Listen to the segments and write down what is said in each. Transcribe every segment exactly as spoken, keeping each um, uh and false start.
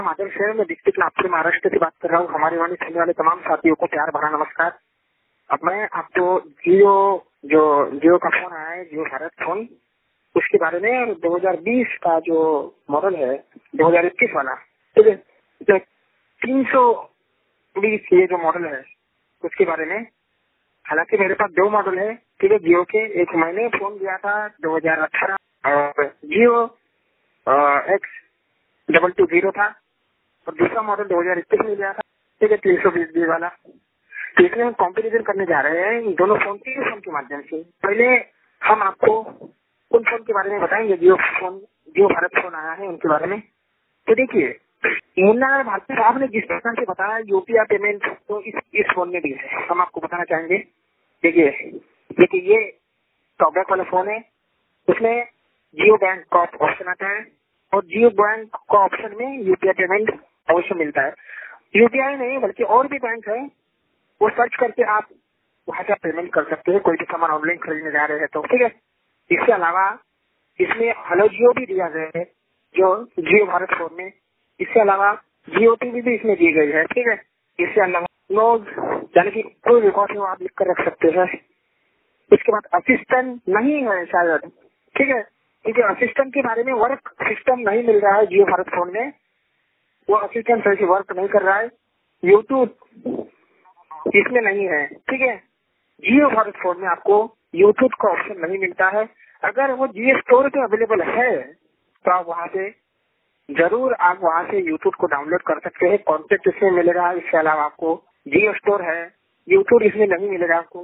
आदर शहर में डिस्ट्रिक्ट नागपुर महाराष्ट्र से बात कर रहा हूँ। हमारी वाणी सुनने वाले तमाम साथियों को प्यार भरा नमस्कार। अब मैं आपको जियो जो जियो का फोन आया है, जियो भारत फोन, उसके बारे में दो हज़ार बीस का जो मॉडल है, दो हज़ार इक्कीस वाला, ठीक है, जो तीन सौ बीस ये जो मॉडल है उसके बारे में। हालांकि मेरे पास दो मॉडल है, ठीक है, जियो के। एक मैंने फोन लिया था दो हज़ार अठारह और Jio X double two zero था, और दूसरा मॉडल दो हज़ार इक्कीस में लिया था, ठीक है, तीन सौ बीस बी वाला। तो इसमें हम कॉम्पेरिजन करने जा रहे हैं इन दोनों फोन के फोन के माध्यम से। पहले हम आपको उन फोन के बारे में बताएंगे, जियो फोन, जियो भारत फोन आया है उनके बारे में। तो देखिए, मुन्ना भारती साहब ने जिस प्रकार से बताया यूपीआई पेमेंट, तो इस इस फोन में भी है। हम आपको बताना चाहेंगे, देखिए देखिए ये टॉपबैक वाला फोन है, उसमें जियो बैंक का ऑप्शन आता है, और जियो बैंक का ऑप्शन में यूपीआई पेमेंट अवश्य मिलता है। यूपीआई नहीं बल्कि और भी बैंक है, वो सर्च करके आप वहाँ से पेमेंट कर सकते हैं, कोई भी सामान ऑनलाइन खरीदने जा रहे हैं तो, ठीक है। इसके अलावा इसमें हेलो जियो भी दिया गया है, जो जियो भारत फोन में। इसके अलावा जियो टीवी भी इसमें दी गई है, ठीक है। इसके अलावा लोग यानी कि कोई रिकॉर्ड हो आप लिख कर रख सकते हैं। इसके बाद असिस्टेंट नहीं है शायद, ठीक है, क्योंकि असिस्टेंट के बारे में वर्क सिस्टम नहीं मिल रहा है जियो भारत फोन में, वो असिस्टेंट सही से वर्क नहीं कर रहा है। यूट्यूब इसमें नहीं है, ठीक है। जियो भारत फोन में आपको यूट्यूब का ऑप्शन नहीं मिलता है। अगर वो जियो स्टोर पे अवेलेबल है तो आप वहाँ से जरूर आप वहाँ से यूट्यूब को डाउनलोड कर सकते हैं, कॉन्टेक्ट इसमें मिलेगा। इसके अलावा आपको जियो स्टोर है, यूट्यूब इसमें नहीं मिलेगा आपको।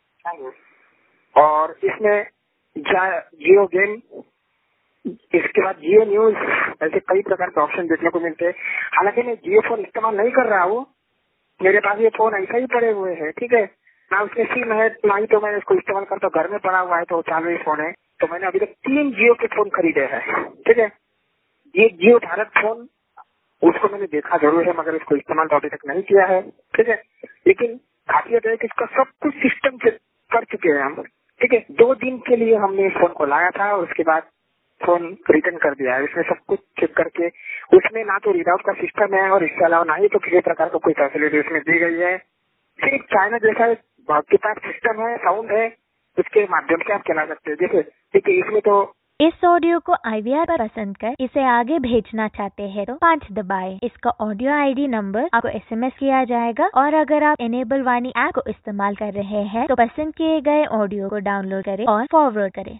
और इसमें जियो गेम, इसके बाद जियो न्यूज, ऐसे कई प्रकार के ऑप्शन देखने को मिलते हैं। हालांकि मैं जियो फोन इस्तेमाल नहीं कर रहा हूँ, मेरे पास ये फोन ऐसा ही पड़े हुए हैं, ठीक है, ना उसमें सिम है ना ही तो मैं इसको इस्तेमाल करता हूँ, घर में पड़ा हुआ है तो चालू ही फोन है। तो मैंने अभी तक तीन जियो के फोन खरीदे हैं, ठीक है। ये जियो भारत फोन, उसको मैंने देखा जरूर है मगर इसको इस्तेमाल तो अभी तक नहीं किया है, ठीक है। लेकिन खासियत है कि इसका सब कुछ सिस्टम से कर चुके हैं हम, ठीक है। दो दिन के लिए हमने इस फोन को लाया था और उसके बाद फोन रिटर्न कर दिया है। इसमें सब कुछ चेक करके, उसमें ना तो रीड आउट का सिस्टम है और इसके अलावा ना ही तो किसी प्रकार का कोई फैसिलिटी उसमें दी गई है। सिर्फ चाइना जैसा आपके पास सिस्टम है, साउंड है, उसके माध्यम से आप चला सकते हैं। जैसे देखिए इसमें तो इस ऑडियो को आई वी आर पर पसंद कर इसे आगे भेजना चाहते हैं तो पाँच दबाएं। इसका ऑडियो आईडी नंबर आपको एसएमएस किया जाएगा, और अगर आप एनेबल वाणी ऐप को इस्तेमाल कर रहे हैं तो पसंद किए गए ऑडियो को डाउनलोड करें और फॉरवर्ड करें।